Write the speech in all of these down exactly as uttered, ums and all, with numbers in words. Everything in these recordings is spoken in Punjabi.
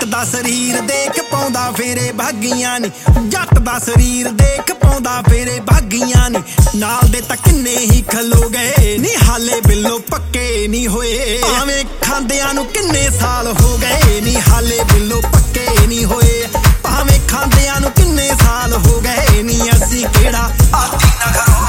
ਦਾ ਸਰੀਰ ਦੇਖ ਪਾਉਂਦਾ ਫੇਰੇ ਭਾਗੀਆਂ ਨੀ ਜੱਟ ਦਾ ਸਰੀਰ ਦੇਖ ਪਾਉਂਦਾ ਫੇਰੇ ਭਾਗੀਆਂ ਨੀ ਨਾਲ ਦੇ ਤਾਂ ਕਿੰਨੇ ਹੀ ਖਲੋ ਗਏ ਨੀ ਹਾਲੇ ਬਿੱਲੋ ਪੱਕੇ ਨਹੀਂ ਹੋਏ ਭਾਵੇਂ ਖਾਂਦਿਆਂ ਨੂੰ ਕਿੰਨੇ ਸਾਲ ਹੋ ਗਏ ਨੀ ਹਾਲੇ ਬਿੱਲੋ ਪੱਕੇ ਨਹੀਂ ਹੋਏ ਭਾਵੇਂ ਖਾਂਦਿਆਂ ਨੂੰ ਕਿੰਨੇ ਸਾਲ ਹੋ ਗਏ ਨੀ ਅਸੀਂ ਕਿਹੜਾ ਆਦੀ ਨਗਰੋਂ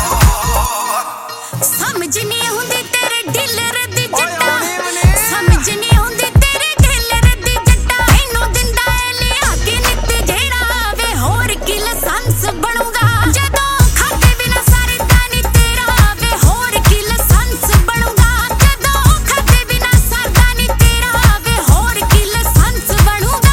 ਸਮਝ ਨਹੀਂ ਹੁੰਦੀ ਤੇਰੇ ਡੀਲਰ ਦੀ ਜੱਟਾ ਸਮਝ ਨਹੀਂ ਹੁੰਦੀ ਤੇਰੇ ਡੀਲਰ ਦੀ ਜੱਟਾ ਇਹਨੂੰ ਦਿੰਦਾ ਏ ਲਿਆ ਕੇ ਨਿੱਤ ਜਿਹੜਾ ਵੇ ਹੋਰ ਕੀ ਲਾਇਸੈਂਸ ਬਣੂਗਾ ਜਦੋਂ ਖਾਦੇ ਬਿਨਾ ਸਰਦਾ ਨੀ ਤੇਰਾ ਵੇ ਹੋਰ ਕੀ ਲਾਇਸੈਂਸ ਬਣੂਗਾ ਜਦੋਂ ਖਾਦੇ ਬਿਨਾ ਸਰਦਾ ਨੀ ਤੇਰਾ ਵੇ ਹੋਰ ਕੀ ਲਾਇਸੈਂਸ ਬਣੂਗਾ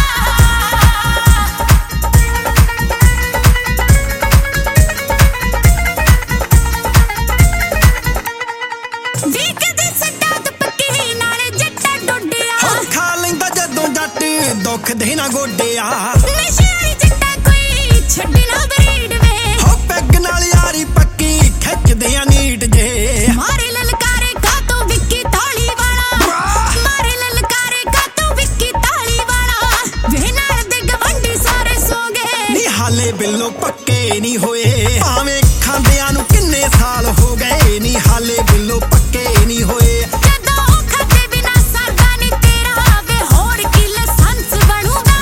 ਵੀ ਕਦੇ ਸੱਟਾ ਦੁਪੱਕੀ ਨਾਲੇ ਜੱਟਾ ਡੋਡਿਆ ਹੋ ਖਾ ਲੈਂਦਾ ਜਦੋਂ ਜੱਟ ਦੁੱਖ ਦੇ ਨਾ ਗੋਡਿਆ ਨਸ਼ੇ ਵਾਲੀ ਜੱਟਾ ਕੋਈ ਛੱਡੇ ਨਾ ਬਰੀਡ ਵੇ ਹੋ ਪੈਗ ਨਾਲ ਯਾਰੀ ਪੱਕੀ ਖਿੱਚਦੇ ਆ ਨੀਟ ਜੇ ਮਾਰੇ ਲਲਕਾਰੇ ਕਾਤੋਂ ਵਿੱਕੀ ਤਾਲੀ ਵਾਲਾ ਮਾਰੇ ਲਲਕਾਰੇ ਕਾਤੋਂ ਵਿੱਕੀ ਤਾਲੀ ਵਾਲਾ ਵੇ ਨਾਲ ਦੇ ਗਵੰਡੀ ਸਾਰੇ ਸੋ ਗਏ ਨੀ ਹਾਲੇ ਬਿੱਲੋ ਪੱਕੇ ਨਹੀਂ ਹੋਏ ਭਾਵੇਂ ਖਾਂਦਿਆਂ ਨੂੰ ਕਿੰਨੇ ਸਾਲ ਹੋ ਗਏ ਨੀ ਹਾਲੇ ਬਿੱਲੋ ਪੱਕੇ ਨਹੀਂ ਹੋਏ ਜਦੋਂ ਖਾਦੇ ਬਿਨਾ ਸਰਦਾ ਨੀ ਤੇਰਾ ਵੇ ਹੋਰ ਕੀ ਲਾਇਸੈਂਸ ਬਣੂਗਾ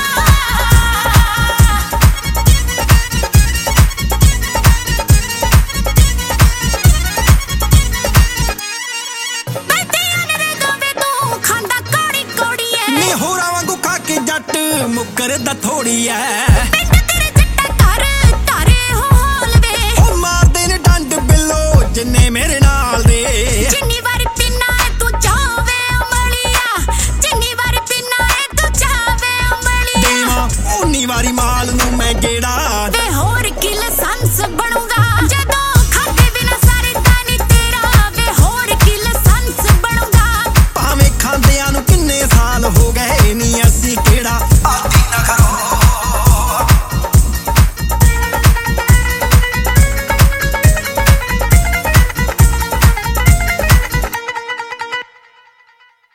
ਬੈਠਿਆਂ ਨੇ ਦੋਵੇਂ ਤੂੰ ਖਾਂਦਾ ਕੋੜੀ ਕੋੜੀ ਐ ਨੀ ਹੋਰਾਂ ਵਾਂਗੂ ਖਾ ਕੇ ਜੱਟ ਮੁੱਕਰਦਾ ਥੋੜੀ ਐ ਪਿੰਡ ਤੇਰੇ ਜੱਟਾ ਘਰ ਘਰੇ ਹੋਲ ਵੇ ਉਹ ਮਾਰਦੇ ਨੇ ਡੰਡ ਬਿੱਲੋ ਜਿੰਨੇ ਮੇਰੇ ਨਾਲ ਦੇ ਜਿੰਨੀ ਵਾਰ ਪੀਨਾ ਏ ਤੂੰ ਚਾਵੇ ਅਮਲੀਆ ਜਿੰਨੀ ਵਾਰ ਪੀਨਾ ਏ ਤੂੰ ਚਾਵੇ ਅਮਲੀਆ ਦੇਵਾਂ ਉਨੀ ਵਾਰੀ ਮਾਲ ਨੂੰ ਮੈਂ ਜਿਹੜਾ